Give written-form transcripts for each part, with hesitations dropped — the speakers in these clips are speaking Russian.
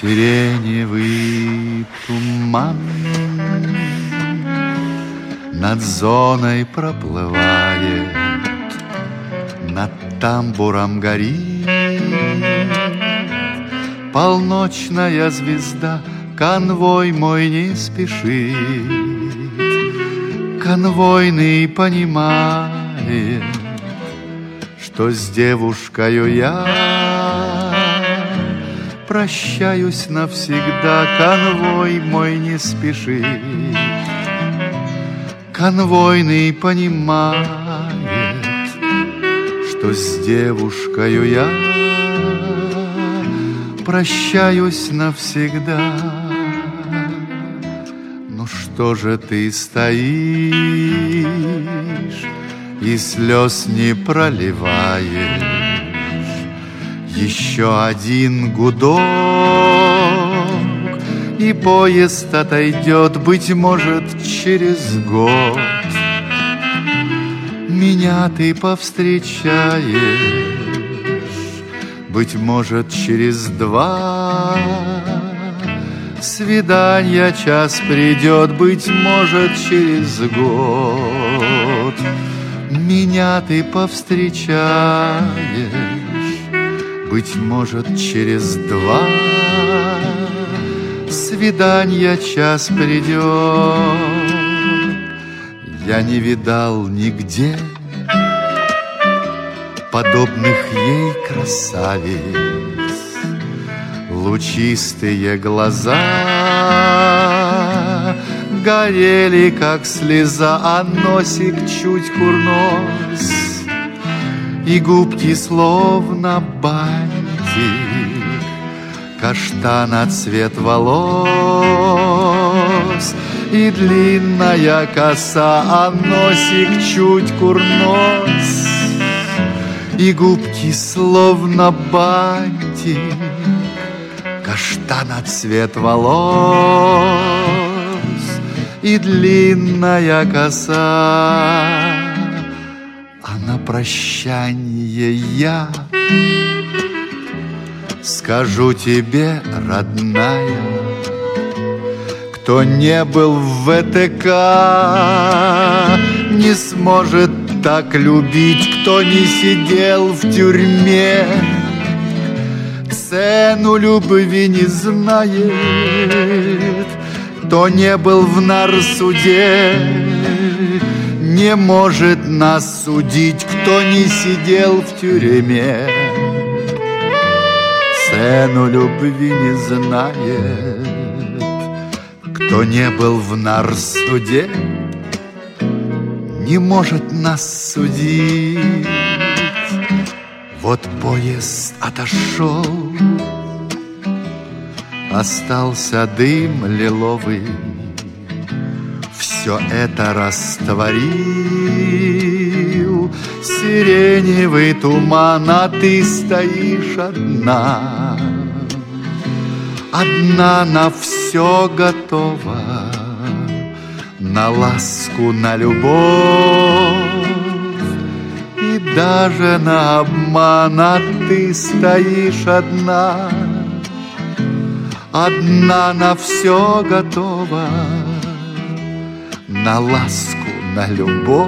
Сиреневый туман над зоной проплывает, над тамбуром горит полночная звезда. Конвой мой не спешит, конвойный понимает, что с девушкою я прощаюсь навсегда. Конвой мой не спешит, конвойный понимает, что с девушкою я прощаюсь навсегда. Ну что же ты стоишь и слез не проливаешь? Еще один гудок, и поезд отойдет, быть может, через год. Меня ты повстречаешь, быть может, через два. Свидания час придет, быть может, через год. Меня ты повстречаешь, быть может, через два. Свидания час придет. Я не видал нигде подобных ей красавиц. Лучистые глаза горели, как слеза, а носик чуть курнос, и губки словно бантик, каштана цвет волос, и длинная коса, а носик чуть курнос, и губки словно бантик, каштана цвет волос, и длинная коса. А на прощанье я скажу тебе, родная, кто не был в ВТК, не сможет так любить, кто не сидел в тюрьме, цену любви не знает, кто не был в нарсуде, не может нас судить, кто не сидел в тюрьме, цену любви не знает, кто не был в нарсуде, не может нас судить. Вот поезд отошел, остался дым лиловый, все это растворил сиреневый туман, а ты стоишь одна, одна на все готова, на ласку, на любовь и даже на обман, а ты стоишь одна, одна на все готова, на ласку, на любовь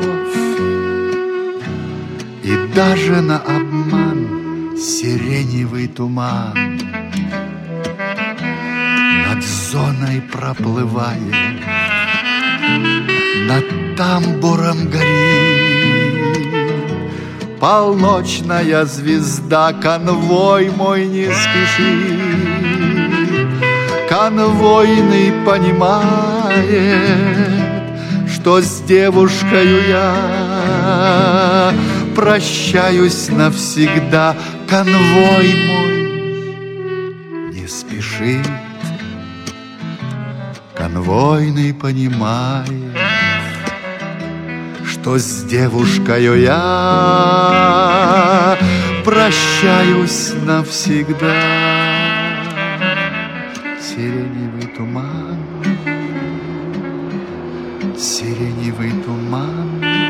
и даже на обман. Сиреневый туман над зоной проплывает, над тамбуром горит полночная звезда. Конвой мой не спешит, конвойный понимает, что с девушкою я прощаюсь навсегда. Конвой мой не спешит, конвойный понимает, что с девушкою я прощаюсь навсегда. Сиреневый туман, сиреневый туман